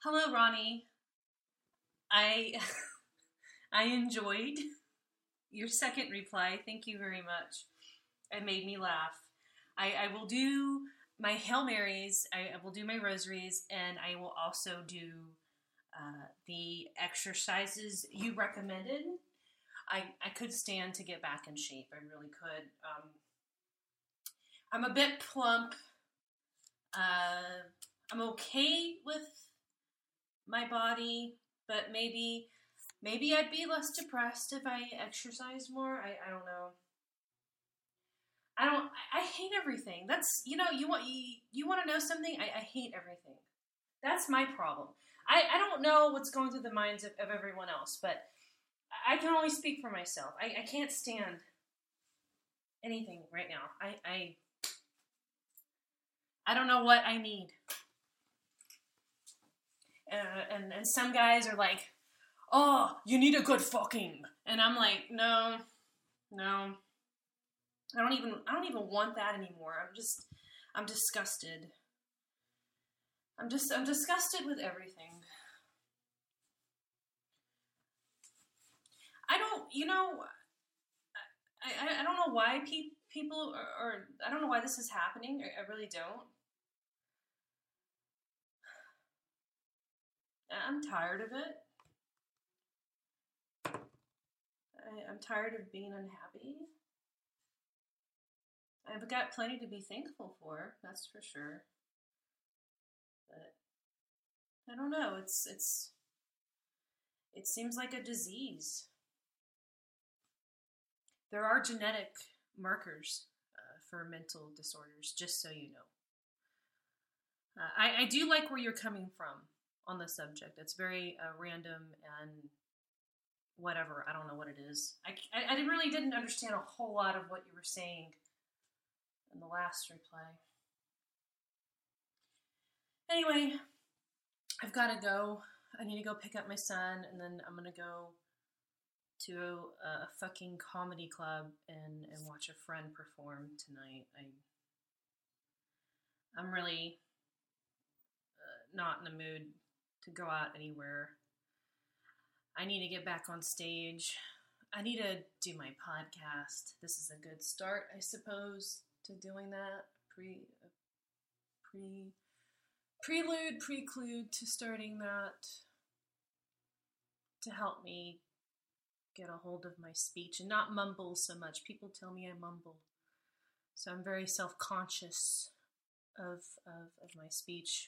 Hello, Ronnie. I I enjoyed your second reply. Thank you very much. It made me laugh. I will do my Hail Marys. I will do my rosaries, and I will also do the exercises you recommended. I could stand to get back in shape. I really could. I'm a bit plump. Uh, I'm okay with my body, but maybe I'd be less depressed if I exercise more. I don't know. I hate everything. That's you want to know something? I hate everything. That's my problem. I don't know what's going through the minds of everyone else, but I can only speak for myself. I can't stand anything right now. I don't know what I need. And some guys are like, oh, you need a good fucking, and I'm like, no, no, I don't even want that anymore. I'm disgusted. I'm disgusted with everything. I don't, I don't know why people are, I don't know why this is happening. I really don't. I'm tired of it. I'm tired of being unhappy. I've got plenty to be thankful for, that's for sure. But I don't know. It seems like a disease. There are genetic markers for mental disorders, just so you know. I do like where you're coming from on the subject. It's very random and whatever. I don't know what it is. I really didn't understand a whole lot of what you were saying in the last reply. Anyway, I've got to go. I need to go pick up my son, and then I'm going to go to a fucking comedy club and watch a friend perform tonight. I'm really not in the mood to go out anywhere. I need to get back on stage. I need to do my podcast. This is a good start, I suppose, to doing that. Preclude to starting that, to help me get a hold of my speech and not mumble so much. People tell me I mumble, so I'm very self-conscious of my speech.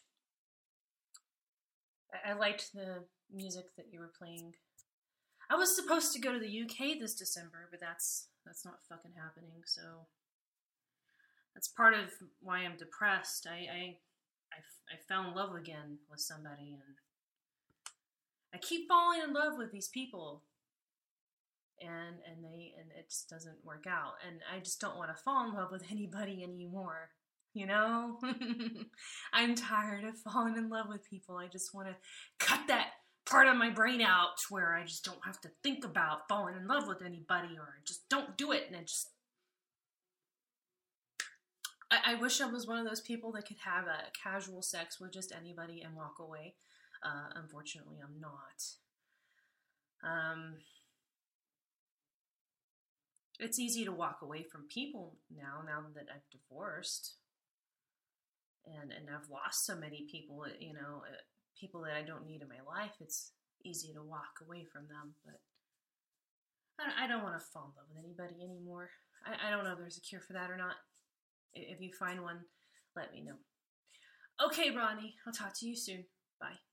I liked the music that you were playing. I was supposed to go to the UK this December, but that's not fucking happening. So that's part of why I'm depressed. I fell in love again with somebody, and I keep falling in love with these people, and it just doesn't work out, and I just don't want to fall in love with anybody anymore. You know, I'm tired of falling in love with people. I just want to cut that part of my brain out where I just don't have to think about falling in love with anybody, or just don't do it. And I wish I was one of those people that could have a casual sex with just anybody and walk away. Unfortunately, I'm not. It's easy to walk away from people now that I've divorced. And I've lost so many people, people that I don't need in my life. It's easy to walk away from them, but I don't want to fall in love with anybody anymore. I don't know if there's a cure for that or not. If you find one, let me know. Okay, Ronnie, I'll talk to you soon. Bye.